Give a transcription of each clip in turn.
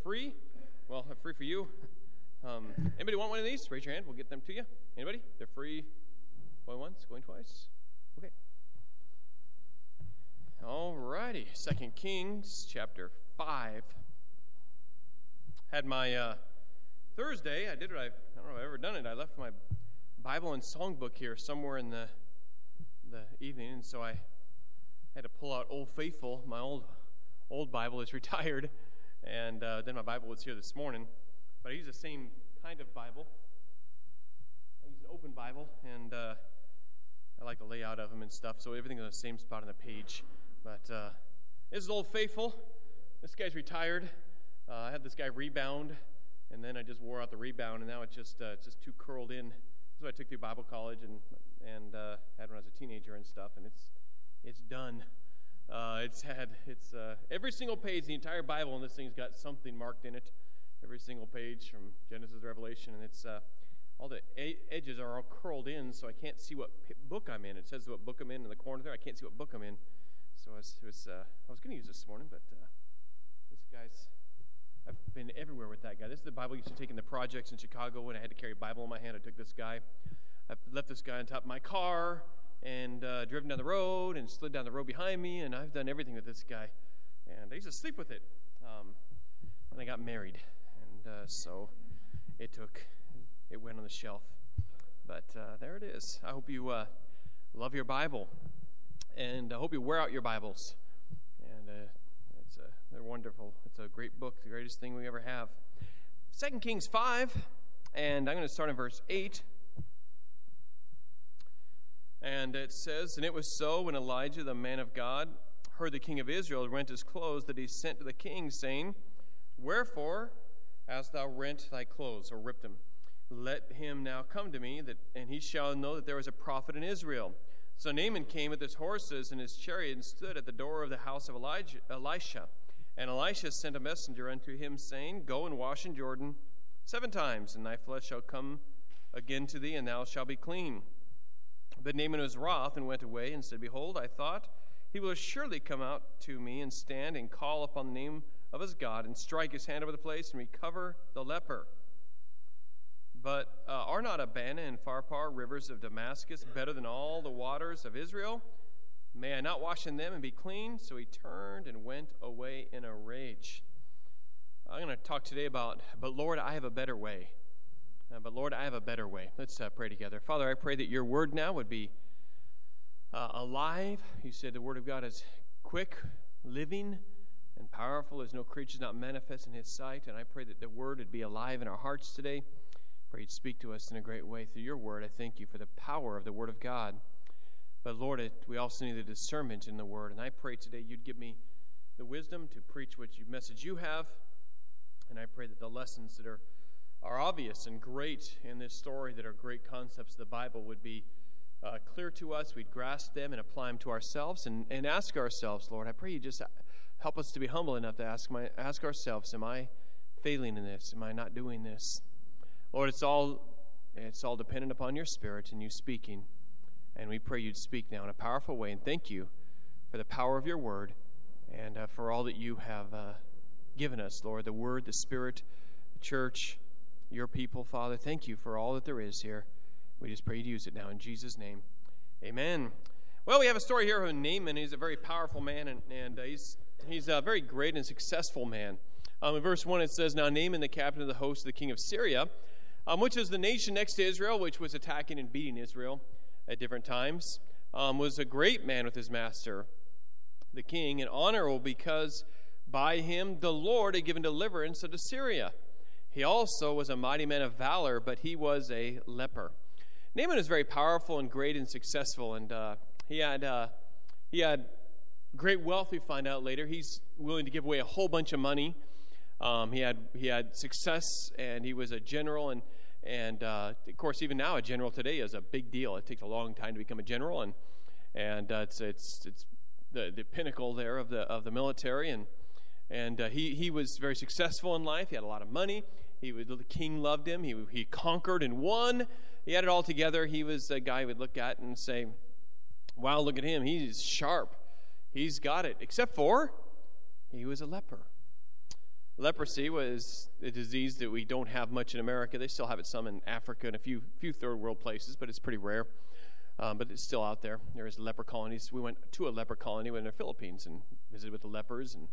free. Well, they're free for you. Anybody want one of these? Raise your hand. We'll get them to you. Anybody? They're free. Going once, going twice. Okay. All righty. 2 Kings chapter 5. Had my Thursday. I did what I don't know if I've ever done it. I left my Bible and songbook here somewhere in the evening, and so I had to pull out Old Faithful. My old Bible is retired, and then my Bible was here this morning. But I use the same kind of Bible. I use an open Bible, and I like the layout of them and stuff, so everything's on the same spot on the page. But this is Old Faithful. This guy's retired. I had this guy rebound, and then I just wore out the rebound, and now it's just too curled in. This is what I took through Bible college and had when I was a teenager and stuff, and it's done. It's every single page, the entire Bible, and this thing's got something marked in it. Every single page from Genesis to Revelation, and it's all the edges are all curled in, so I can't see what book I'm in. It says what book I'm in the corner there. I can't see what book I'm in. So I was going to use this morning, but this guy's. I've been everywhere with that guy. This is the Bible I used to take in the projects in Chicago when I had to carry a Bible in my hand. I took this guy. I've left this guy on top of my car and driven down the road and slid down the road behind me, and I've done everything with this guy. And I used to sleep with it. And I got married, and so it went on the shelf. But there it is. I hope you love your Bible, and I hope you wear out your Bibles. And they're wonderful. It's a great book, the greatest thing we ever have. 2 Kings 5, and I'm going to start in verse 8. And it says, "And it was so when Elijah, the man of God, heard the king of Israel rent his clothes, that he sent to the king, saying, Wherefore hast thou rent thy clothes, or ripped them? Let him now come to me, and he shall know that there is a prophet in Israel. So Naaman came with his horses and his chariot, and stood at the door of the house of Elisha. And Elisha sent a messenger unto him, saying, Go and wash in Jordan 7 times, and thy flesh shall come again to thee, and thou shalt be clean. But Naaman was wroth, and went away, and said, Behold, I thought, he will surely come out to me, and stand, and call upon the name of his God, and strike his hand over the place, and recover the leper. But are not Abana and Pharpar, rivers of Damascus, better than all the waters of Israel? May I not wash in them and be clean? So he turned and went away in a rage." I'm going to talk today about, but Lord, I have a better way. But Lord, I have a better way. Let's pray together. Father, I pray that your word now would be alive. You said the word of God is quick, living, and powerful. There's no creature not manifest in his sight. And I pray that the word would be alive in our hearts today. Pray you'd speak to us in a great way through your word. I thank you for the power of the word of God. But Lord, we also need the discernment in the word. And I pray today you'd give me the wisdom to preach what message you have. And I pray that the lessons that are obvious and great in this story, that are great concepts of the Bible, would be clear to us. We'd grasp them and apply them to ourselves and ask ourselves, Lord, I pray you just help us to be humble enough to ask ourselves, am I failing in this? Am I not doing this? Lord, it's all dependent upon your Spirit and you speaking. And we pray you'd speak now in a powerful way. And thank you for the power of your word and for all that you have given us, Lord, the word, the Spirit, the church, your people, Father. Thank you for all that there is here. We just pray you'd use it now in Jesus' name. Amen. Well, we have a story here of Naaman. He's a very powerful man, and he's a very great and successful man. In verse 1 it says, Now Naaman, the captain of the host of the king of Syria, which is the nation next to Israel, which was attacking and beating Israel at different times, was a great man with his master, the king, and honorable because by him the Lord had given deliverance unto Syria. He also was a mighty man of valor, but he was a leper. Naaman was very powerful and great and successful, and he had great wealth. We find out later. He's willing to give away a whole bunch of money. He had success, and he was a general, and of course, even now, a general today is a big deal. It takes a long time to become a general, and it's the pinnacle there of the military, and he was very successful in life. He had a lot of money. The king loved him. He conquered and won. He had it all together. He was a guy we'd look at and say, "Wow, look at him. He's sharp. He's got it." Except for he was a leper. Leprosy was a disease that we don't have much in America. They still have it some in Africa and a few third world places, but it's pretty rare. But it's still out there. There's leper colonies. We went to a leper colony in the Philippines and visited with the lepers and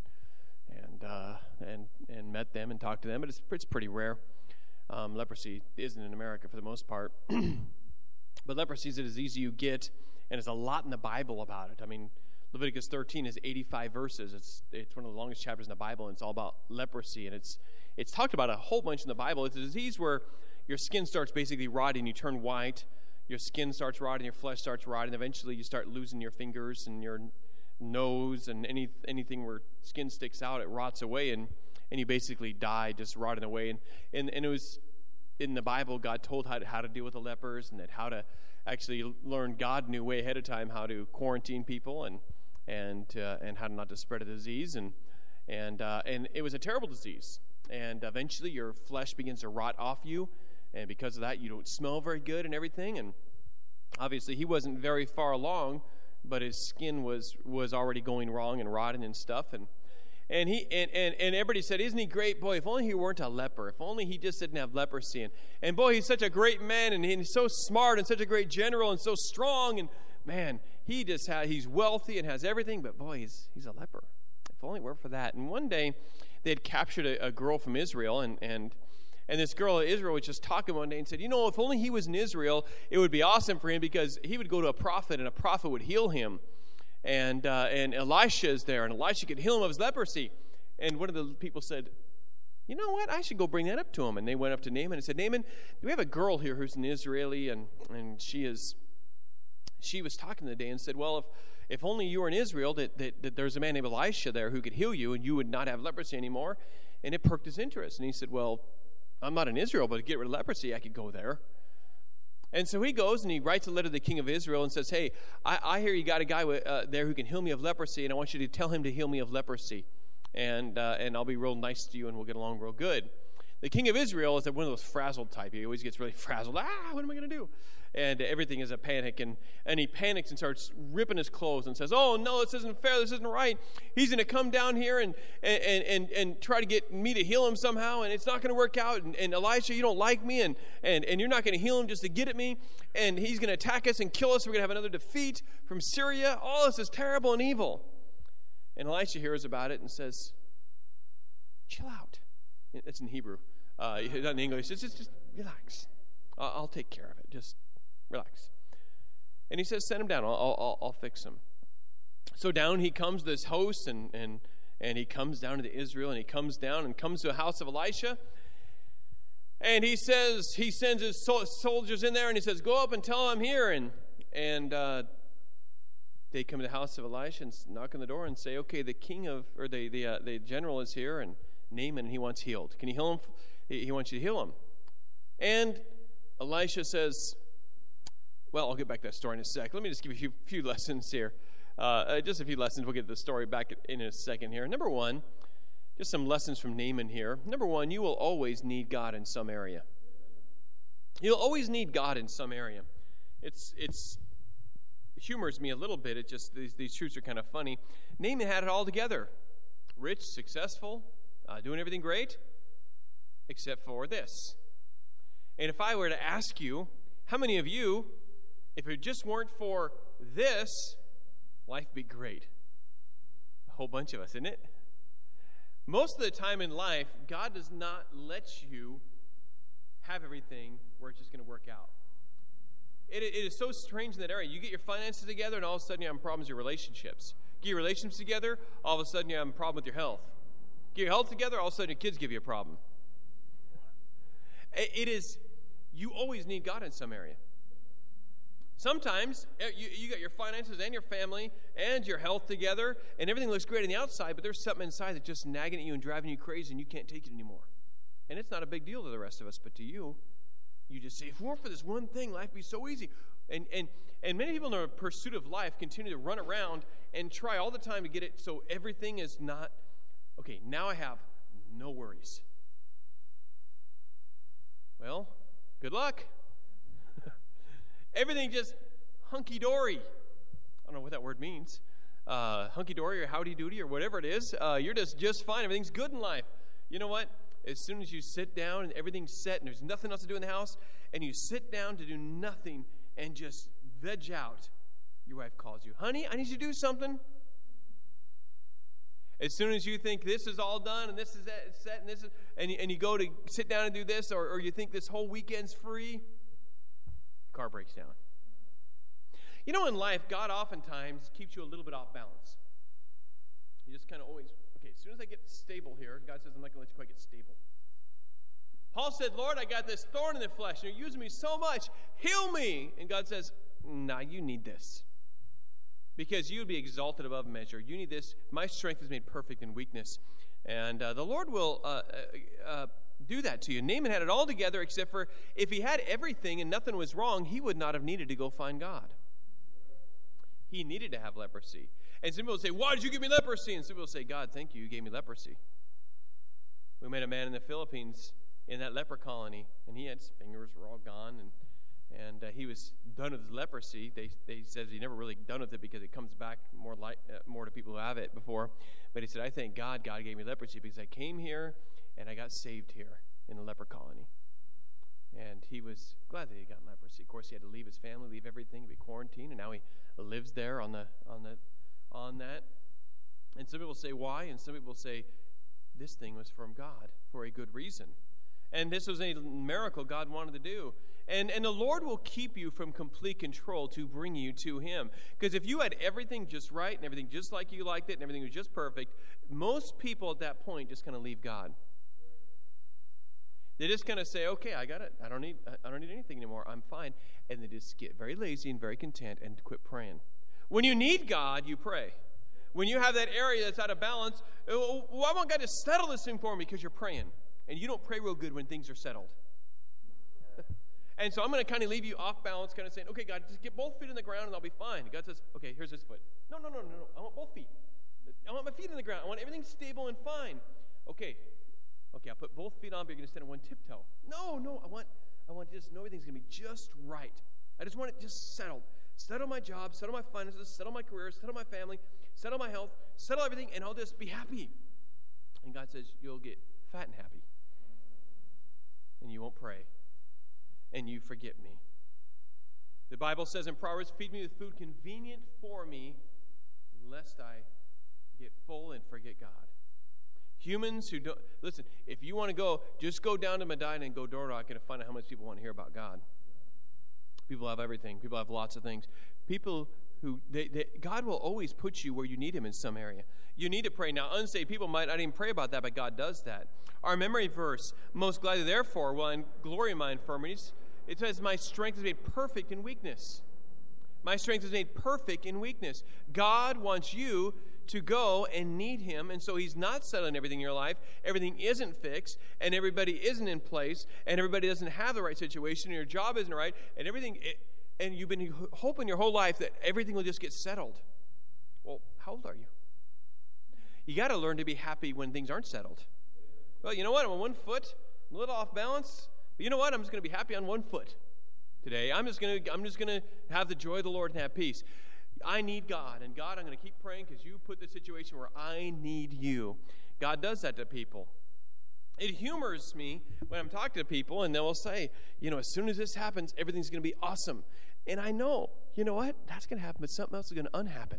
met them and talked to them. But it's pretty rare. Leprosy isn't in America for the most part. But leprosy is a disease you get, and there's a lot in the Bible about it. I mean, Leviticus 13 is 85 verses. It's one of the longest chapters in the Bible, and it's all about leprosy. And it's talked about a whole bunch in the Bible. It's a disease where your skin starts basically rotting. You turn white. Your skin starts rotting. Your flesh starts rotting. Eventually, you start losing your fingers and your nose and anything where skin sticks out. It rots away, and you basically die, just rotting away. And it was in the Bible, God told how to deal with the lepers, and that how to actually learn. God knew way ahead of time how to quarantine people and how not to spread a disease, and it was a terrible disease. And eventually, your flesh begins to rot off you, and because of that, you don't smell very good and everything. And obviously, he wasn't very far along, but his skin was already going wrong and rotting and stuff. And everybody said, "Isn't he great? Boy, if only he weren't a leper. If only he just didn't have leprosy. And boy, he's such a great man, and he's so smart and such a great general and so strong. And man, he's wealthy and has everything, but boy, he's a leper. If only it were for that." And one day, they had captured a girl from Israel, and this girl in Israel was just talking one day and said, if only he was in Israel, it would be awesome for him because he would go to a prophet, and a prophet would heal him. And Elisha is there, and Elisha could heal him of his leprosy. And one of the people said, "You know what? I should go bring that up to him." And they went up to Naaman and said, "Naaman, we have a girl here who's an Israeli, and she was talking today and said, well, if only you were in Israel, that there's a man named Elisha there who could heal you, and you would not have leprosy anymore." And it perked his interest. And he said, "Well, I'm not in Israel, but to get rid of leprosy, I could go there." And so he goes and he writes a letter to the king of Israel and says, "Hey, I hear you got a guy there who can heal me of leprosy, and I want you to tell him to heal me of leprosy. And I'll be real nice to you, and we'll get along real good." The king of Israel is one of those frazzled type. He always gets really frazzled. What am I going to do? And everything is a panic. And he panics and starts ripping his clothes and says, "Oh, no, this isn't fair. This isn't right. He's going to come down here and try to get me to heal him somehow, and it's not going to work out. And Elisha, you don't like me, and you're not going to heal him just to get at me. And he's going to attack us and kill us. We're going to have another defeat from Syria. All this is terrible and evil." And Elisha hears about it and says, "Chill out." It's in Hebrew. Not in English. It's just relax. I'll take care of it. Just relax. And he says, "Send him down. I'll fix him." So down he comes, this host, and he comes down to Israel, and he comes down and comes to the house of Elisha. And he sends his soldiers in there, and he says, "Go up and tell him I'm here." And they come to the house of Elisha and knock on the door and say, "Okay, the general is here, and Naaman, and he wants healed. Can you heal him? He wants you to heal him." And Elisha says, well, I'll get back to that story in a sec. Let me just give you a few lessons here. Just a few lessons. We'll get the story back in a second here. Number one, just some lessons from Naaman here. Number one, you will always need God in some area. You'll always need God in some area. It humors me a little bit. It just these truths are kind of funny. Naaman had it all together. Rich, successful, doing everything great, except for this. And if I were to ask you, how many of you, if it just weren't for this, life would be great? A whole bunch of us, isn't it? Most of the time in life, God does not let you have everything where it's just going to work out. It is so strange in that area. You get your finances together, and all of a sudden you have problems with your relationships. Get your relationships together, all of a sudden you have a problem with your health. Get your health together, all of a sudden your kids give you a problem. You always need God in some area. Sometimes you got your finances and your family and your health together, and everything looks great on the outside, but there's something inside that's just nagging at you and driving you crazy, and you can't take it anymore. And it's not a big deal to the rest of us, but to you, you just say, if it weren't for this one thing, life would be so easy. And many people in the pursuit of life continue to run around and try all the time to get it so everything is not, okay, now I have no worries. Well, good luck. Everything just hunky-dory. I don't know what that word means. Hunky-dory or howdy-doody or whatever it is. You're just fine. Everything's good in life. You know what? As soon as you sit down and everything's set and there's nothing else to do in the house, and you sit down to do nothing and just veg out, your wife calls you, honey, I need you to do something. As soon as you think this is all done and this is set and this is, and you go to sit down and do this, or you think this whole weekend's free, the car breaks down. You know, in life, God oftentimes keeps you a little bit off balance. You just kind of always, okay, as soon as I get stable here, God says, I'm not going to let you quite get stable. Paul said, Lord, I got this thorn in the flesh, and you're using me so much. Heal me. And God says, nah, you need this. Because you would be exalted above measure. You need this. My strength is made perfect in weakness. And the Lord will do that to you. Naaman had it all together, except for if he had everything and nothing was wrong, he would not have needed to go find God. He needed to have leprosy. And some people say, why did you give me leprosy? And some people say, God, thank you, you gave me leprosy. We met a man in the Philippines in that leper colony, and he had his fingers were all gone, and he was done with his leprosy. They said he never really done with it because it comes back more to people who have it before. But he said, I thank God gave me leprosy because I came here and I got saved here in the leper colony. And he was glad that he got leprosy. Of course, he had to leave his family, leave everything, be quarantined, and now he lives there on that. And some people say, why? And some people say, this thing was from God for a good reason. And this was a miracle God wanted to do. And the Lord will keep you from complete control to bring you to Him. Because if you had everything just right and everything just like you liked it and everything was just perfect, most people at that point just kind of leave God. They just kind of say, okay, I got it. I don't need anything anymore. I'm fine. And they just get very lazy and very content and quit praying. When you need God, you pray. When you have that area that's out of balance, well, I want God to settle this thing for me because you're praying. And you don't pray real good when things are settled. And so I'm going to kind of leave you off balance, kind of saying, okay, God, just get both feet in the ground and I'll be fine. And God says, okay, here's this foot. No. I want both feet. I want my feet in the ground. I want everything stable and fine. Okay, I'll put both feet on, but you're going to stand on one tiptoe. No, I want to just know everything's going to be just right. I just want it just settled. Settle my job, settle my finances, settle my career, settle my family, settle my health, settle everything, and I'll just be happy. And God says, you'll get fat and happy. And you won't pray. And you forget me. The Bible says in Proverbs, feed me with food convenient for me, lest I get full and forget God. Humans who don't, listen, if you want to go, just go down to Medina and go door knocking and find out how much people want to hear about God. People have everything. People have lots of things. People who, God will always put you where you need Him in some area. You need to pray. Now, unsaved people might not even pray about that, but God does that. Our memory verse, most gladly therefore will I glory in my infirmities. It says, my strength is made perfect in weakness. My strength is made perfect in weakness. God wants you to go and need Him, and so He's not settling everything in your life. Everything isn't fixed, and everybody isn't in place, and everybody doesn't have the right situation, and your job isn't right, and everything, and you've been hoping your whole life that everything will just get settled. Well, how old are you? You got to learn to be happy when things aren't settled. Well, you know what? I'm on one foot, I'm a little off balance, but you know what? I'm just going to be happy on one foot today. I'm just going to have the joy of the Lord and have peace. I need God, and God, I'm going to keep praying because you put the situation where I need you. God does that to people. It humors me when I'm talking to people, and they will say, as soon as this happens, everything's going to be awesome. And I know, you know what? That's going to happen, but something else is going to unhappen.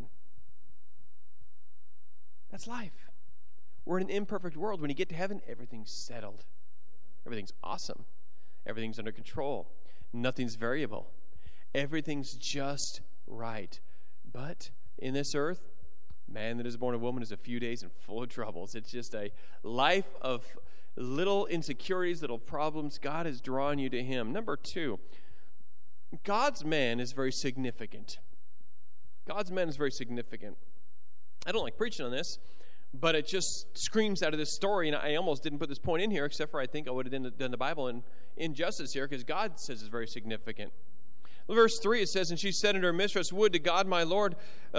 That's life. We're in an imperfect world. When you get to heaven, everything's settled. Everything's awesome. Everything's under control. Nothing's variable. Everything's just right. But in this earth, man that is born of woman is a few days and full of troubles. It's just a life of little insecurities, little problems. God is drawing you to Him. Number 2, God's man is very significant. God's man is very significant. I don't like preaching on this, but it just screams out of this story, and I almost didn't put this point in here, except for I think I would have done the Bible in injustice here, because God says it's very significant. Verse 3, it says, and she said unto her mistress, would to God my Lord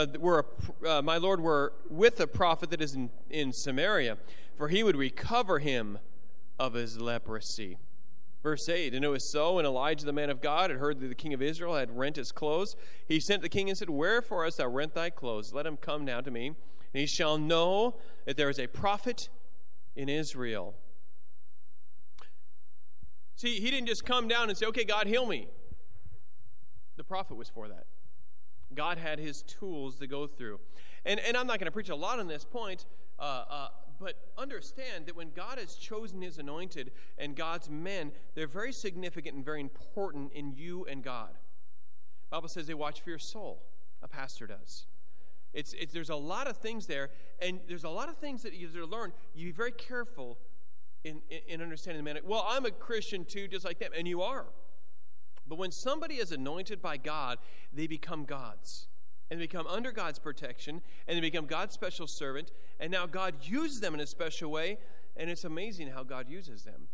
were with a prophet that is in Samaria, for he would recover him of his leprosy. Verse 8, and it was so, and Elijah the man of God had heard that the king of Israel had rent his clothes. He sent the king and said, wherefore hast thou rent thy clothes? Let him come now to me, and he shall know that there is a prophet in Israel. See, he didn't just come down and say, okay, God, heal me. The prophet was for that. God had his tools to go through. And I'm not going to preach a lot on this point, but understand that when God has chosen his anointed and God's men, they're very significant and very important in you and God. The Bible says they watch for your soul. A pastor does. There's a lot of things there, and there's a lot of things that you learn. You be very careful in understanding the man. Well, I'm a Christian too, just like them, and you are. But when somebody is anointed by God, they become God's. And they become under God's protection, and they become God's special servant, and now God uses them in a special way, and it's amazing how God uses them.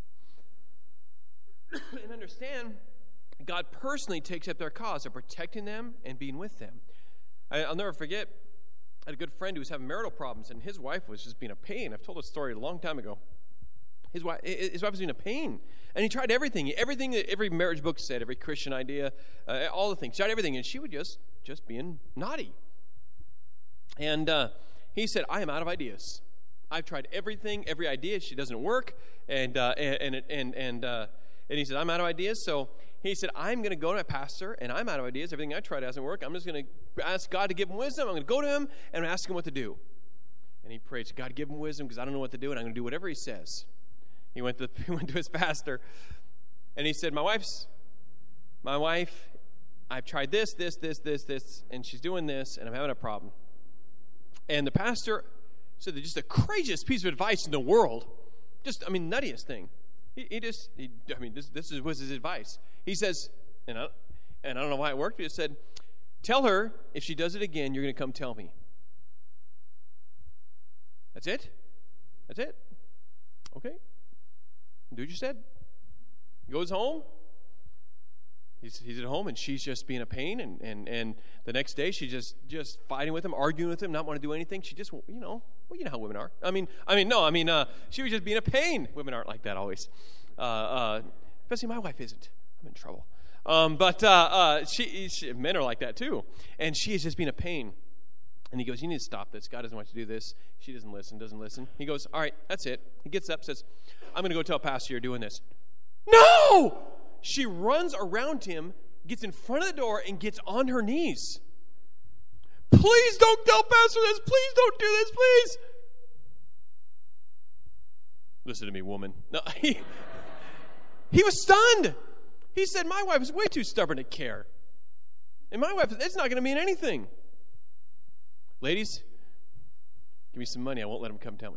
And understand, God personally takes up their cause of protecting them and being with them. I'll never forget, I had a good friend who was having marital problems, and his wife was just being a pain. I've told this story a long time ago. His wife was being a pain, and he tried everything that every marriage book said, every Christian idea, all the things. He tried everything, and she would just being naughty. And he said, I am out of ideas. I've tried everything, every idea. She doesn't work, and he said, I'm out of ideas. So he said, I'm going to go to my pastor, and I'm out of ideas. Everything I tried doesn't work. I'm just going to ask God to give him wisdom. I'm going to go to him and ask him what to do. And he prayed, God, give him wisdom because I don't know what to do, and I'm going to do whatever he says. He went to his pastor, and he said, my wife, I've tried this, and she's doing this, and I'm having a problem. And the pastor said, just the craziest piece of advice in the world. Nuttiest thing. This was his advice. He says, and I don't know why it worked, but he said, tell her if she does it again, you're going to come tell me. That's it? Okay. Do what you said. He goes home. He's at home, and she's just being a pain, and the next day she's just fighting with him, arguing with him, not want to do anything. She just, you know how women are. She was just being a pain. Women aren't like that always. Especially my wife isn't. I'm in trouble. She men are like that too. And she is just being a pain. And he goes, you need to stop this. God doesn't want you to do this. She doesn't listen. He goes, all right, that's it. He gets up, says, I'm going to go tell Pastor you're doing this. No! She runs around him, gets in front of the door, and gets on her knees. Please don't tell Pastor this. Please don't do this, please. Listen to me, woman. No, he was stunned. He said, my wife is way too stubborn to care. And my wife, it's not going to mean anything. Ladies, give me some money. I won't let him come tell me.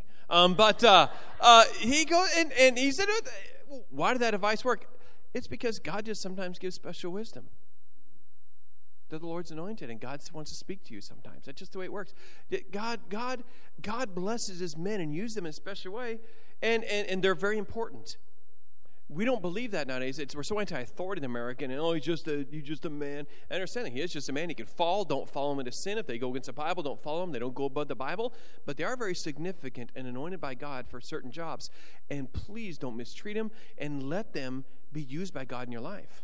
He goes, and he said, why did that advice work? It's because God just sometimes gives special wisdom. They're the Lord's anointed, and God wants to speak to you sometimes. That's just the way it works. God blesses his men and uses them in a special way, and they're very important. We don't believe that nowadays. We're so anti-authority in America, and he's just a man. I understand that he is just a man. He can fall. Don't follow him into sin. If they go against the Bible, don't follow him. They don't go above the Bible. But they are very significant and anointed by God for certain jobs. And please don't mistreat them, and let them be used by God in your life.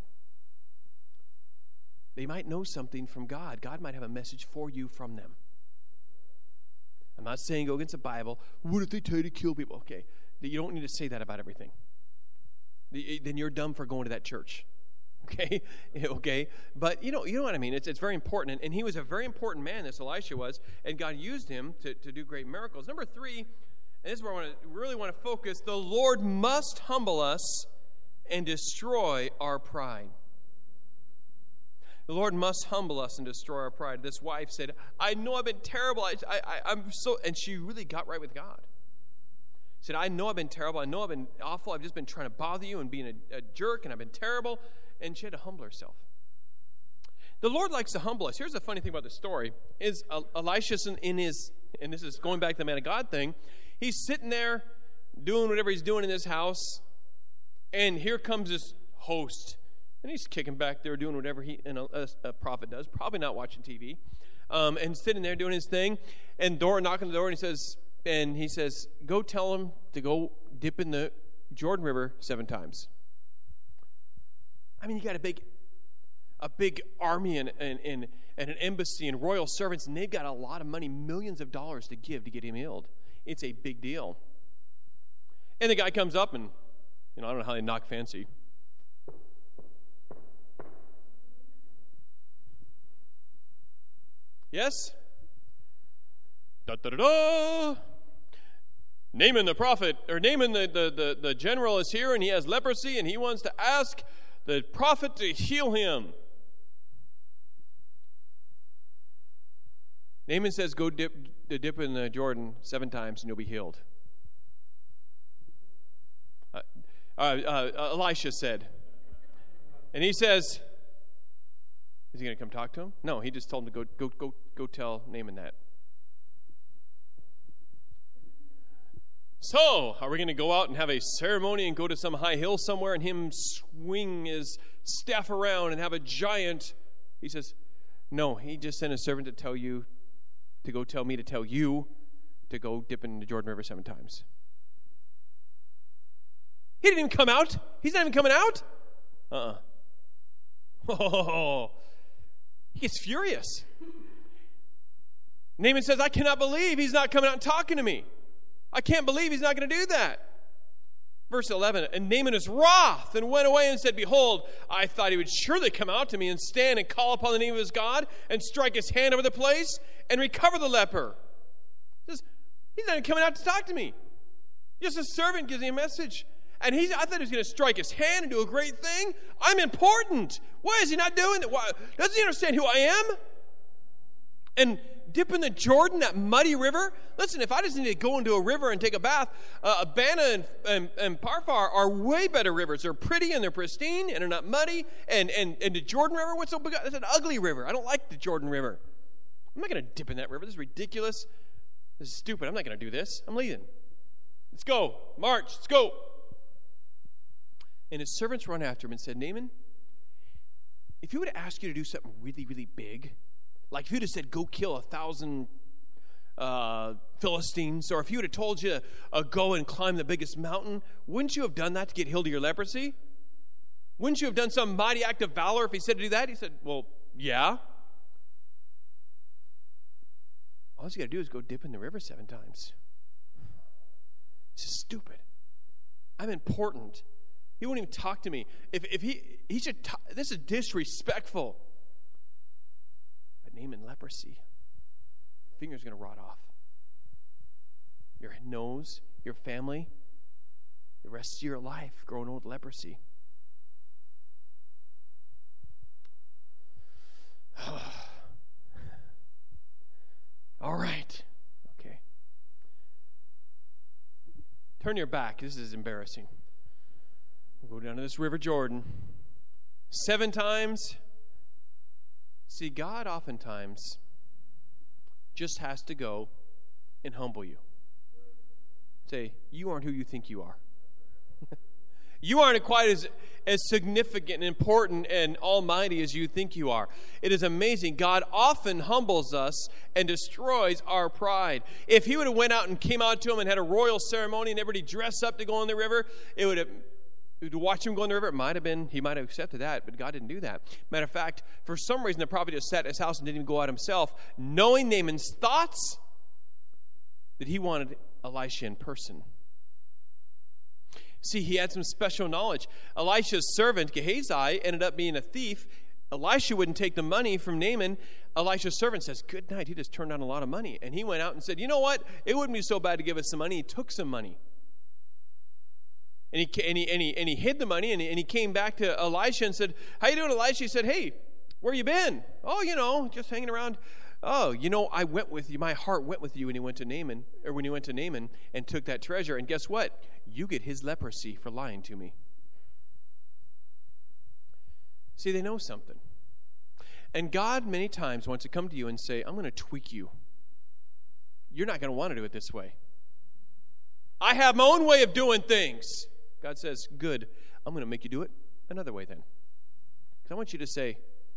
They might know something from God. God might have a message for you from them. I'm not saying go against the Bible. What if they tell you to kill people? Okay, you don't need to say that about everything. Then you're dumb for going to that church. Okay? But you know what I mean. It's very important. And he was a very important man, this Elisha was, and God used him to do great miracles. Number 3, and this is where I really want to focus, the Lord must humble us and destroy our pride. The Lord must humble us and destroy our pride. This wife said, I know I've been terrible. I'm so, and she really got right with God. She said, I know I've been terrible. I know I've been awful. I've just been trying to bother you and being a jerk, and I've been terrible. And she had to humble herself. The Lord likes to humble us. Here's the funny thing about the story, is Elisha in his, and this is going back to the man of God thing, he's sitting there doing whatever he's doing in this house, and here comes this host. And he's kicking back there doing whatever a prophet does, probably not watching TV, and sitting there doing his thing, and knocking on the door, and he says, go tell him to go dip in the Jordan River 7 times. I mean, you got a big army and an embassy and royal servants, and they've got a lot of money, millions of dollars to give to get him healed. It's a big deal. And the guy comes up and, I don't know how they knock fancy. Yes? Da-da-da-da! Naaman the prophet, or Naaman the general is here, and he has leprosy, and he wants to ask the prophet to heal him. Naaman says, go dip in the Jordan 7 times and you'll be healed. Elisha said. And he says, is he going to come talk to him? No, he just told him to go tell Naaman that. So, are we going to go out and have a ceremony and go to some high hill somewhere and him swing his staff around and have a giant? He says, no, he just sent a servant to tell you, to go tell me to tell you to go dip in the Jordan River 7 times. He didn't even come out. He's not even coming out. Oh, he gets furious. Naaman says, I cannot believe he's not coming out and talking to me. I can't believe he's not going to do that. Verse 11, and Naaman is wroth and went away and said, behold, I thought he would surely come out to me and stand and call upon the name of his God and strike his hand over the place and recover the leper. He says, he's not even coming out to talk to me. Just a servant gives me a message. And I thought he was going to strike his hand and do a great thing. I'm important. Why is he not doing that? Why, doesn't he understand who I am? And dip in the Jordan, that muddy river. Listen, if I just need to go into a river and take a bath, Abana and Pharpar are way better rivers. They're pretty and they're pristine and they're not muddy. And the Jordan River, what's so big? It's an ugly river. I don't like the Jordan River. I'm not going to dip in that river. This is ridiculous. This is stupid. I'm not going to do this. I'm leaving. Let's go. March. Let's go. And his servants run after him and said, Naaman, if he would have asked you to do something really, really big, like if he would have said, go kill 1,000 Philistines, or if he would have told you to go and climb the biggest mountain, wouldn't you have done that to get healed of your leprosy? Wouldn't you have done some mighty act of valor if he said to do that? He said, well, yeah. All you got to do is go dip in the river 7 times. This is stupid. I'm important. He won't even talk to me. If he should this is disrespectful. But Naaman, leprosy, finger's going to rot off. Your nose, your family, the rest of your life growing old leprosy. All right. Okay. Turn your back. This is embarrassing. We'll go down to this River Jordan 7 times. See, God oftentimes just has to go and humble you. Say, you aren't who you think you are. You aren't quite as significant and important and almighty as you think you are. It is amazing. God often humbles us and destroys our pride. If he would have went out and came out to him and had a royal ceremony and everybody dressed up to go in the river, to watch him go in the river, he might have accepted that, but God didn't do that. Matter of fact, for some reason, the prophet just sat in his house and didn't even go out himself, knowing Naaman's thoughts that he wanted Elisha in person. See, he had some special knowledge. Elisha's servant, Gehazi, ended up being a thief. Elisha wouldn't take the money from Naaman. Elisha's servant says, good night. He just turned down a lot of money. And he went out and said, you know what? It wouldn't be so bad to give us some money. He took some money. And he hid the money, and he came back to Elisha and said, how you doing, Elisha? He said, hey, where you been? Oh, just hanging around. Oh, I went with you. My heart went with you when you went to Naaman and took that treasure. And guess what? You get his leprosy for lying to me. See, they know something. And God many times wants to come to you and say, I'm going to tweak you. You're not going to want to do it this way. I have my own way of doing things. God says, good. I'm going to make you do it another way then. Because I want you to say,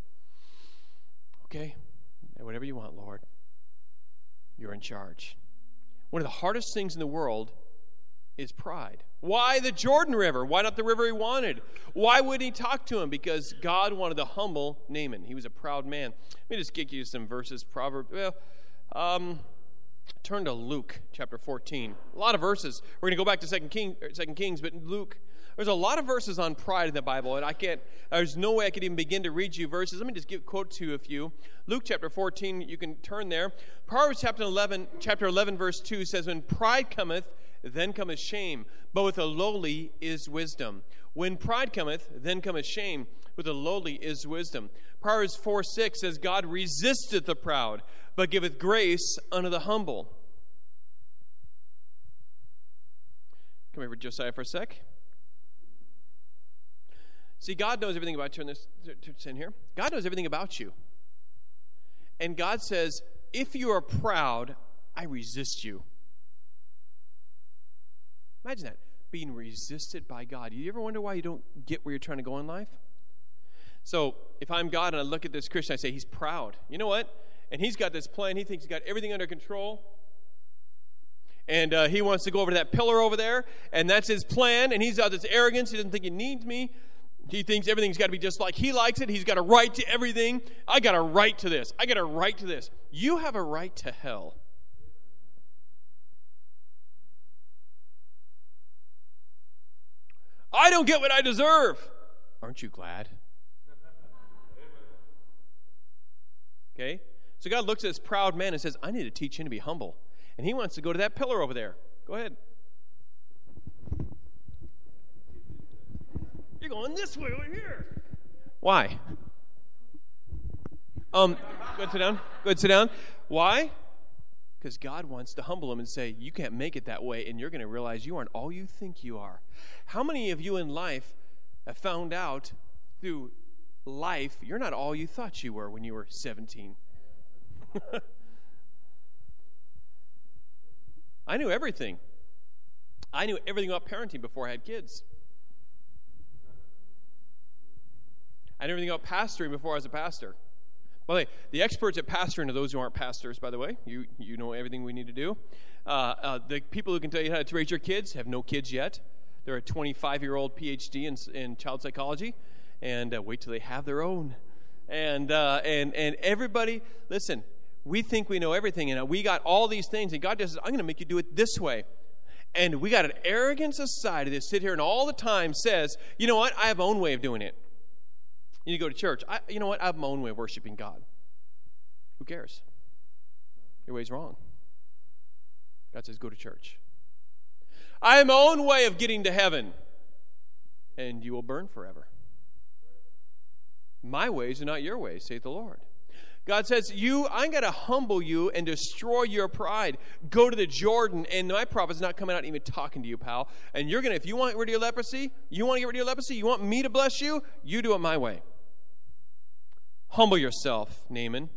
okay, whatever you want, Lord. You're in charge. One of the hardest things in the world is pride. Why the Jordan River? Why not the river he wanted? Why wouldn't he talk to him? Because God wanted to humble Naaman. He was a proud man. Let me just give you some verses. Turn to Luke chapter 14. A lot of verses. We're going to go back to 2 Kings, but Luke, there's a lot of verses on pride in the Bible, and there's no way I could even begin to read you verses. Let me just quote to you a few. Luke chapter 14, you can turn there. Proverbs chapter 11 verse 2 says, when pride cometh, then cometh shame, but with the lowly is wisdom. When pride cometh, then cometh shame, with the lowly is wisdom. Proverbs 4:6 says, God resisteth the proud, but giveth grace unto the humble. Come here, Josiah, for a sec. See, God knows everything about you. Turn this in here. God knows everything about you. And God says, if you are proud, I resist you. Imagine that, being resisted by God. You ever wonder why you don't get where you're trying to go in life? So, if I'm God and I look at this Christian, I say, he's proud. You know what? And he's got this plan. He thinks he's got everything under control. And he wants to go over to that pillar over there, and that's his plan. And he's got this arrogance. He doesn't think he needs me. He thinks everything's got to be just like he likes it. He's got a right to everything. I got a right to this. I got a right to this. You have a right to hell. I don't get what I deserve. Aren't you glad? Okay? So God looks at this proud man and says, I need to teach him to be humble. And he wants to go to that pillar over there. Go ahead. You're going this way over here. Why? Go ahead, sit down. Go ahead, sit down. Why? Because God wants to humble him and say, you can't make it that way, and you're going to realize you aren't all you think you are. How many of you in life have found out through life you're not all you thought you were when you were 17? I knew everything. I knew everything about parenting before I had kids. I knew everything about pastoring before I was a pastor. By the way, the experts at pastoring are those who aren't pastors, by the way. You know everything we need to do. The people who can tell you how to raise your kids have no kids yet. They're a 25-year-old PhD in child psychology, and wait till they have their own. And everybody, listen, we think we know everything, and we got all these things, and God just says, I'm going to make you do it this way. And we got an arrogant society that sit here and all the time says, you know what, I have my own way of doing it. You need to go to church. You know what, I have my own way of worshiping God. Who cares? Your way's wrong. God says, go to church. I have my own way of getting to heaven, and you will burn forever. My ways are not your ways, saith the Lord. God says, I'm going to humble you and destroy your pride. Go to the Jordan, and my prophet's not coming out and even talking to you, pal. And you're going to, if you want rid of your leprosy, you want me to bless you, you do it my way. Humble yourself, Naaman.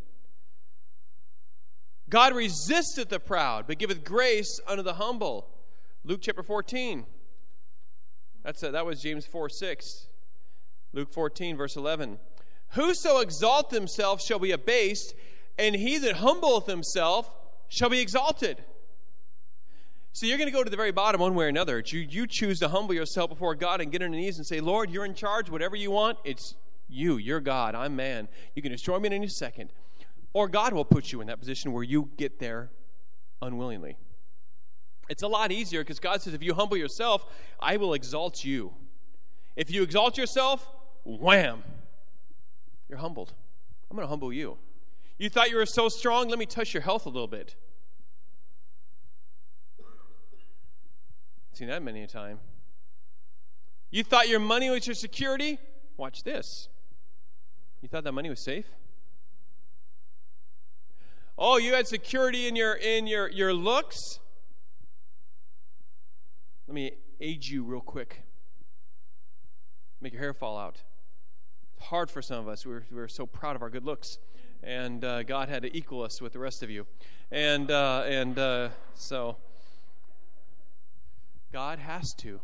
God resisteth the proud, but giveth grace unto the humble. Luke chapter 14. That was James 4:6. Luke 14, verse 11. Whoso exalt himself shall be abased, and he that humbleth himself shall be exalted. So you're going to go to the very bottom one way or another. You choose to humble yourself before God and get on your knees and say, Lord, you're in charge. Whatever you want, it's you. You're God. I'm man. You can destroy me in any second. Or God will put you in that position where you get there unwillingly. It's a lot easier because God says, if you humble yourself, I will exalt you. If you exalt yourself, wham, you're humbled. I'm going to humble you. You thought you were so strong? Let me touch your health a little bit. I've seen that many a time. You thought your money was your security? Watch this. You thought that money was safe? Oh, you had security in your looks? Let me age you real quick. Make your hair fall out. It's hard for some of us. We're so proud of our good looks. And God had to equal us with the rest of you. And so God has to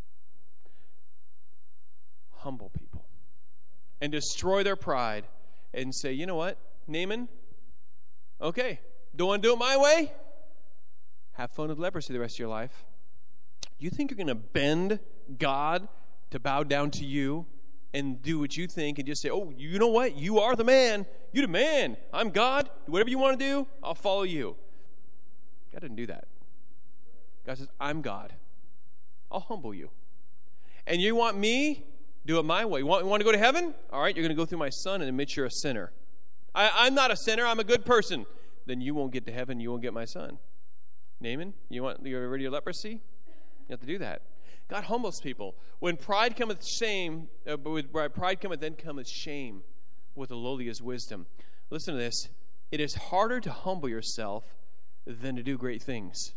humble people and destroy their pride and say, you know what, Naaman? Okay, don't want to do it my way? Have fun with leprosy the rest of your life. You think you're going to bend God to bow down to you and do what you think and just say, oh, you know what? You are the man. You're the man. I'm God. Do whatever you want to do, I'll follow you. God didn't do that. God says, I'm God. I'll humble you. And you want me? Do it my way. You want to go to heaven? All right, you're going to go through my son and admit you're a sinner. I'm not a sinner. I'm a good person. Then you won't get to heaven. You won't get my son. Naaman, you're rid of your leprosy? You have to do that. God humbles people. When pride cometh shame, with pride cometh, then cometh shame. With the lowliest wisdom. Listen to this. It is harder to humble yourself than to do great things.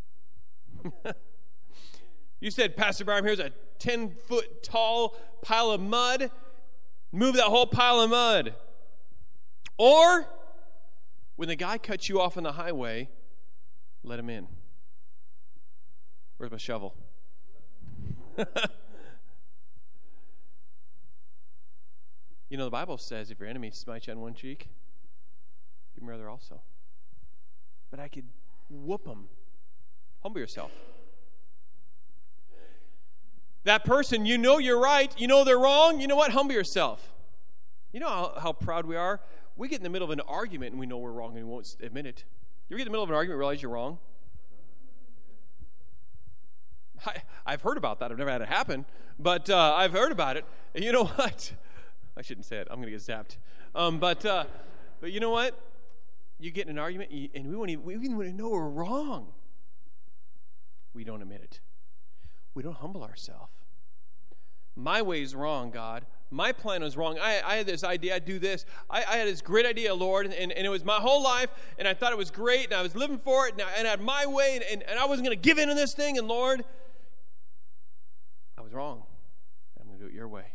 You said, Pastor Brian, here's a 10-foot tall pile of mud. Move that whole pile of mud. Or, when the guy cuts you off on the highway, let him in. Where's my shovel? You know, the Bible says if your enemy smites you on one cheek, give him your other also. But I could whoop him. Humble yourself. That person, you know you're right. You know they're wrong. You know what? Humble yourself. You know how proud we are? We get in the middle of an argument and we know we're wrong and we won't admit it. You ever get in the middle of an argument and realize you're wrong? I've heard about that. I've never had it happen. But I've heard about it. And you know what? I shouldn't say it. I'm going to get zapped. But you know what? You get in an argument and we even want to know we're wrong. We don't admit it. We don't humble ourselves. My way is wrong, God. My plan was wrong. I had this idea. I'd do this. I had this great idea, Lord, and it was my whole life, and I thought it was great, and I was living for it, and I had my way, and I wasn't going to give in on this thing, and Lord, I was wrong. I'm going to do it your way.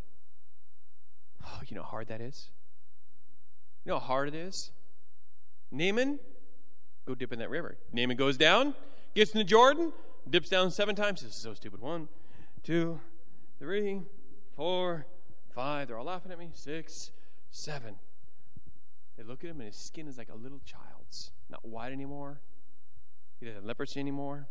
Oh, you know how hard that is? You know how hard it is? Naaman, go dip in that river. Naaman goes down, gets in the Jordan, dips down 7 times. This is so stupid. 1, 2, 3, 4, 5. They're all laughing at me. 6, 7. They look at him, and his skin is like a little child's. Not white anymore. He doesn't have leprosy anymore.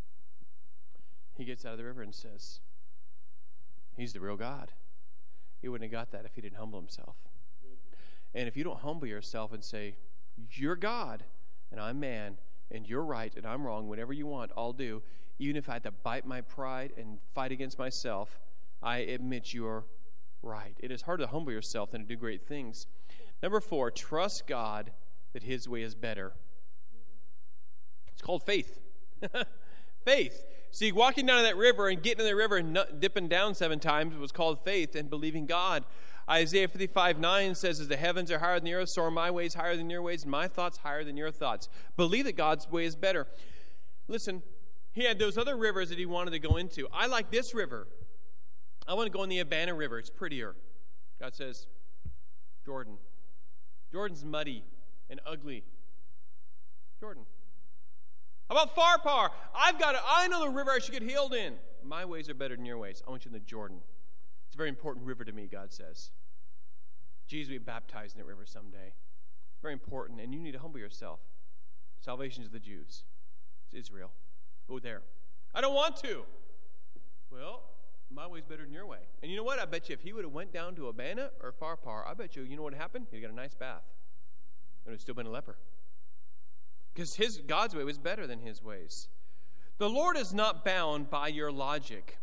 He gets out of the river and says, he's the real God. He wouldn't have got that if he didn't humble himself. And if you don't humble yourself and say, you're God, and I'm man, and you're right, and I'm wrong, whatever you want, I'll do. Even if I had to bite my pride and fight against myself, I admit you're right. It is harder to humble yourself than to do great things. Number 4, trust God that his way is better. It's called faith. Faith. See, walking down that river and getting in the river and dipping down 7 times was called faith and believing God. Isaiah 55:9 says, as the heavens are higher than the earth, so are my ways higher than your ways, and my thoughts higher than your thoughts. Believe that God's way is better. Listen, he had those other rivers that he wanted to go into. I like this river. I want to go in the Abana River. It's prettier. God says, Jordan. Jordan's muddy and ugly. Jordan. How about Pharpar? I know the river I should get healed in. My ways are better than your ways. I want you in the Jordan. It's a very important river to me, God says. Jesus will be baptized in that river someday. It's very important, and you need to humble yourself. Salvation is the Jews. It's Israel. Go there. I don't want to. Well, my way's better than your way. And you know what? I bet you if he would have went down to Abana or Pharpar, I bet you know what happened? He'd got a nice bath. And would have still been a leper. Because God's way was better than his ways. The Lord is not bound by your logic.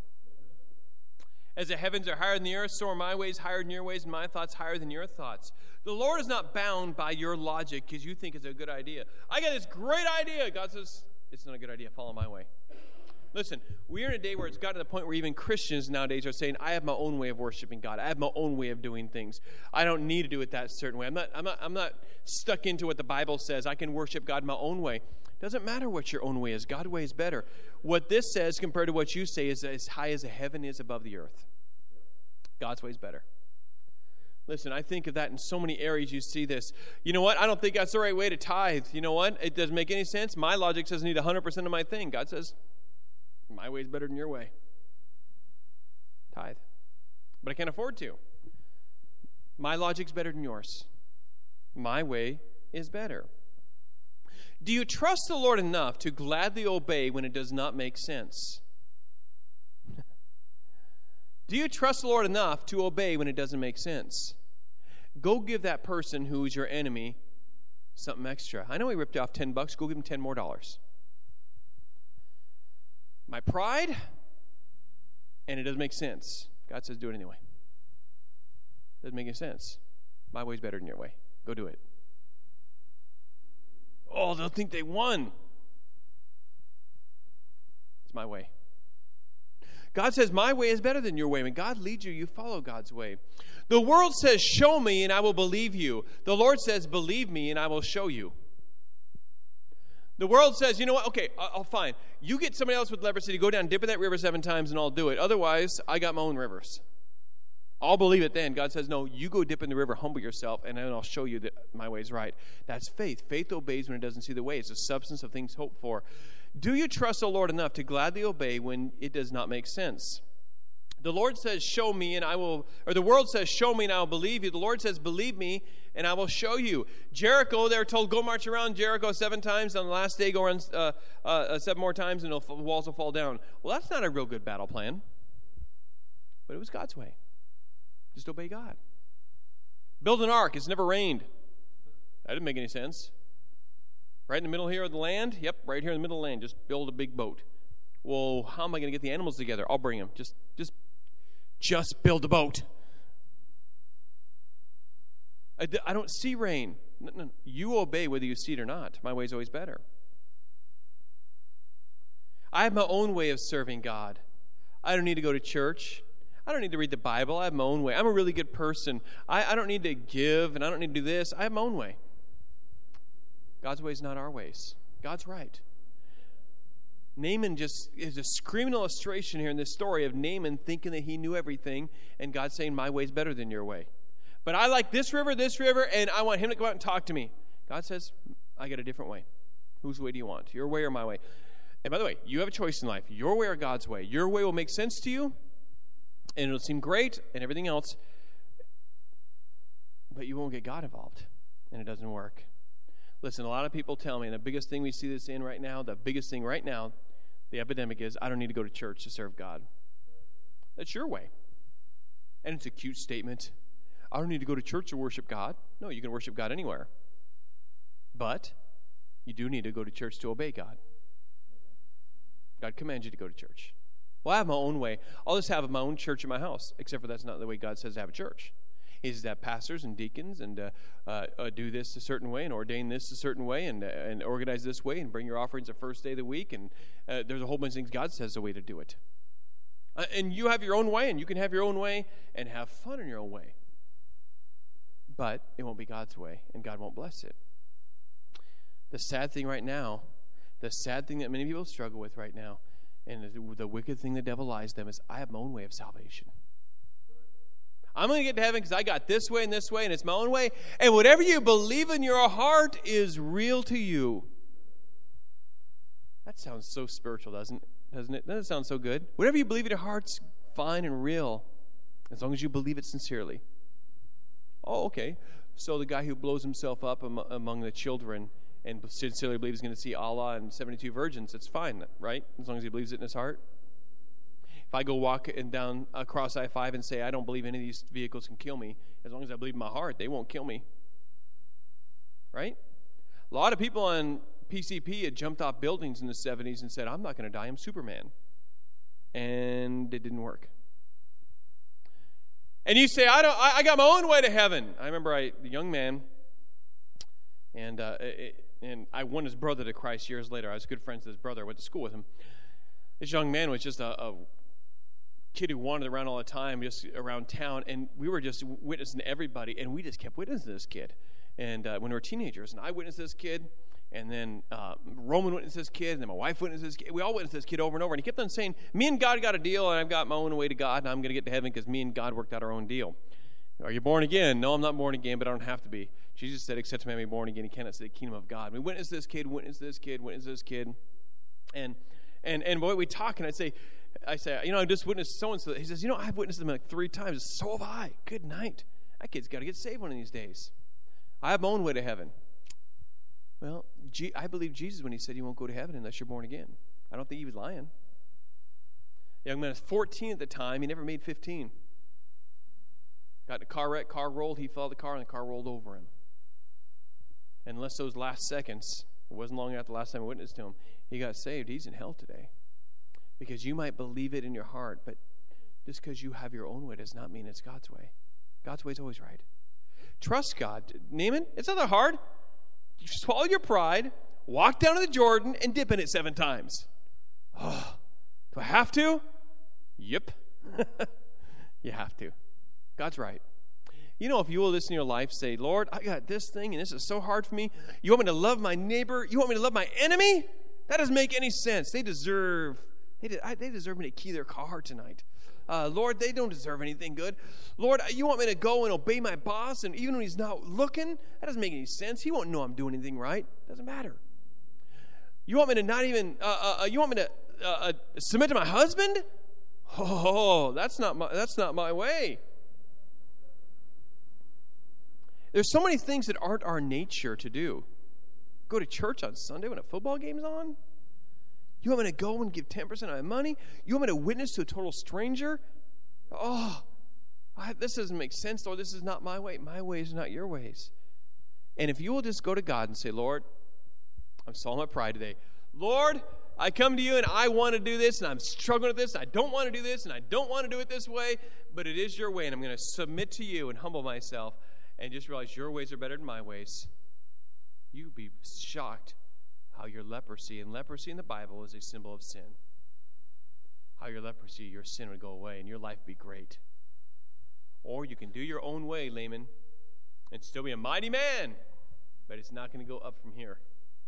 As the heavens are higher than the earth, so are my ways higher than your ways, and my thoughts higher than your thoughts. The Lord is not bound by your logic because you think it's a good idea. I got this great idea. God says, it's not a good idea. Follow my way. Listen, we are in a day where it's gotten to the point where even Christians nowadays are saying, I have my own way of worshiping God. I have my own way of doing things. I don't need to do it that certain way. I'm not stuck into what the Bible says. I can worship God my own way. It doesn't matter what your own way is. God's way is better. What this says compared to what you say is as high as the heaven is above the earth. God's way is better. Listen, I think of that in so many areas you see this. You know what? I don't think that's the right way to tithe. You know what? It doesn't make any sense. My logic says I need 100% of my thing. God says, my way is better than your way. Tithe. But I can't afford to. My logic's better than yours. My way is better. Do you trust the Lord enough to gladly obey when it does not make sense? Do you trust the Lord enough to obey when it doesn't make sense? Go give that person who is your enemy something extra. I know he ripped you off $10. Go give him $10 more. my pride, and it doesn't make sense. God says, do it anyway. Doesn't make any sense. My way's better than your way. Go do it. Oh, they'll think they won. It's my way. God says, my way is better than your way. When God leads you, you follow God's way. The world says, show me and I will believe you. The Lord says, believe me and I will show you. The world says, you know what? Okay, I'll fine. You get somebody else with leprosy to go down, dip in that river 7 times, and I'll do it. Otherwise, I got my own rivers. I'll believe it then. God says, no, you go dip in the river, humble yourself, and then I'll show you that my way is right. That's faith. Faith obeys when it doesn't see the way. It's the substance of things hoped for. Do you trust the Lord enough to gladly obey when it does not make sense? The Lord says, show me, and I will, or the world says, show me, and I will believe you. The Lord says, believe me, and I will show you. Jericho, they were told, go march around Jericho 7 times. On the last day, go around 7 more times, and the walls will fall down. Well, that's not a real good battle plan. But it was God's way. Just obey God. Build an ark. It's never rained. That didn't make any sense. Right in the middle here of the land? Yep, right here in the middle of the land. Just build a big boat. Well, how am I going to get the animals together? I'll bring them. Just build a boat. I don't see rain. No. You obey whether you see it or not. My way is always better. I have my own way of serving God. I don't need to go to church. I don't need to read the Bible. I have my own way. I'm a really good person. I don't need to give, and I don't need to do this. I have my own way. God's ways, not our ways. God's right. Naaman just is a screaming illustration here in this story of Naaman thinking that he knew everything, and God saying, my way's better than your way. But I like this river, and I want him to come out and talk to me. God says, I got a different way. Whose way do you want? Your way or my way? And by the way, you have a choice in life. Your way or God's way. Your way will make sense to you, and it'll seem great and everything else, but you won't get God involved, and it doesn't work. Listen, a lot of people tell me, and the biggest thing we see this in right now, the epidemic is, I don't need to go to church to serve God. That's your way. And it's a cute statement. I don't need to go to church to worship God. No, you can worship God anywhere. But you do need to go to church to obey God. God commands you to go to church. Well, I have my own way. I'll just have my own church in my house, except for that's not the way God says to have a church. He says to have pastors and deacons and do this a certain way and ordain this a certain way and organize this way and bring your offerings the first day of the week. And there's a whole bunch of things God says the way to do it. And you have your own way, and you can have your own way and have fun in your own way. But it won't be God's way, and God won't bless it. The sad thing right now, the sad thing that many people struggle with right now, and the wicked thing the devil lies them is, I have my own way of salvation. I'm going to get to heaven because I got this way, and it's my own way. And whatever you believe in your heart is real to you. That sounds so spiritual, doesn't it? Doesn't it sound so good? Whatever you believe in your heart's fine and real, as long as you believe it sincerely. Oh, okay. So the guy who blows himself up among the children and sincerely believes he's going to see Allah and 72 virgins, it's fine, right? As long as he believes it in his heart. If I go walking down across I-5 and say, I don't believe any of these vehicles can kill me, as long as I believe in my heart, they won't kill me. Right? A lot of people on PCP had jumped off buildings in the 70s and said, I'm not going to die, I'm Superman. And it didn't work. And you say, I got my own way to heaven. I remember a young man, and I won his brother to Christ years later. I was good friends with his brother. I went to school with him. This young man was just a kid who wandered around all the time, just around town, and we were just witnessing to everybody, and we just kept witnessing this kid. And when we were teenagers, and I witnessed this kid, and then Roman witnessed this kid, and then my wife witnessed this kid. We all witnessed this kid over and over, and he kept on saying, me and God got a deal, and I've got my own way to God, and I'm going to get to heaven because me and God worked out our own deal. Are you born again? No, I'm not born again, but I don't have to be. Jesus said, except a man be born again, he cannot see the kingdom of God. We witnessed this kid, and boy, we talk, and I say, I just witnessed so-and-so. He says, I've witnessed them like 3 times. So have I. Good night. That kid's got to get saved one of these days. I have my own way to heaven. Well, I believe Jesus when he said you won't go to heaven unless you're born again. I don't think he was lying. The young man was 14 at the time. He never made 15. Got in a car wreck, car rolled. He fell out of the car, and the car rolled over him. And unless those last seconds, it wasn't long after the last time I witnessed to him, he got saved. He's in hell today. Because you might believe it in your heart, but just because you have your own way does not mean it's God's way. God's way is always right. Trust God. Naaman, it's not that hard. You swallow your pride, walk down to the Jordan, and dip in it 7 times. Oh, do I have to? Yep. You have to. God's right. You know, if you will listen to your life, say, Lord, I got this thing, and this is so hard for me. You want me to love my neighbor? You want me to love my enemy? That doesn't make any sense. They deserve me to key their car tonight. Lord, they don't deserve anything good. Lord, you want me to go and obey my boss, and even when he's not looking, that doesn't make any sense. He won't know I'm doing anything right. Doesn't matter. You want me to not even, you want me to submit to my husband? Oh, that's not my way. There's so many things that aren't our nature to do. Go to church on Sunday when a football game's on? You want me to go and give 10% of my money? You want me to witness to a total stranger? Oh, this doesn't make sense, Lord. This is not my way. My ways are not your ways. And if you will just go to God and say, Lord, I'm swallowing my pride today. Lord, I come to you and I want to do this, and I'm struggling with this. I don't want to do this, and I don't want to do it this way, but it is your way, and I'm going to submit to you and humble myself and just realize your ways are better than my ways. You'd be shocked how your leprosy, and leprosy in the Bible is a symbol of sin, how your leprosy, your sin would go away and your life be great. Or you can do your own way, layman, and still be a mighty man, but it's not going to go up from here.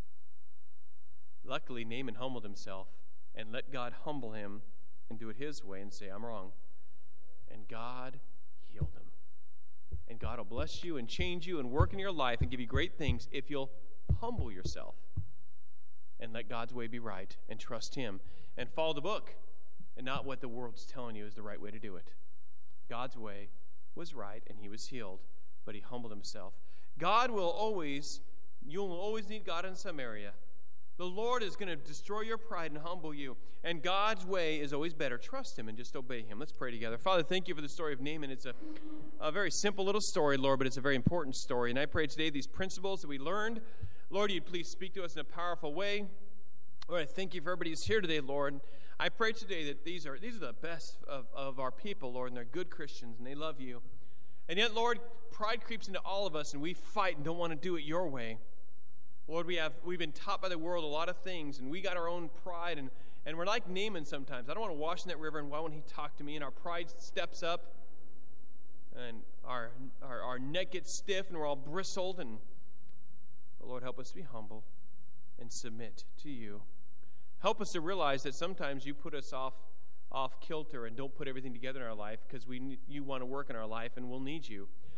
Luckily, Naaman humbled himself and let God humble him and do it his way and say, I'm wrong. And God healed him. And God will bless you and change you and work in your life and give you great things if you'll humble yourself and let God's way be right and trust him and follow the book and not what the world's telling you is the right way to do it. God's way was right and he was healed, but he humbled himself. You'll always need God in some area. The Lord is going to destroy your pride and humble you. And God's way is always better. Trust him and just obey him. Let's pray together. Father, thank you for the story of Naaman. It's a very simple little story, Lord, but it's a very important story. And I pray today these principles that we learned, Lord, you'd please speak to us in a powerful way. Lord, I thank you for everybody who's here today, Lord. I pray today that these are the best of our people, Lord, and they're good Christians, and they love you. And yet, Lord, pride creeps into all of us, and we fight and don't want to do it your way. Lord, we've been taught by the world a lot of things, and we got our own pride, and we're like Naaman sometimes. I don't want to wash in that river, and why won't he talk to me? And our pride steps up, and our neck gets stiff, and we're all bristled. But Lord, help us to be humble and submit to you. Help us to realize that sometimes you put us off kilter and don't put everything together in our life because you want to work in our life, and we'll need you.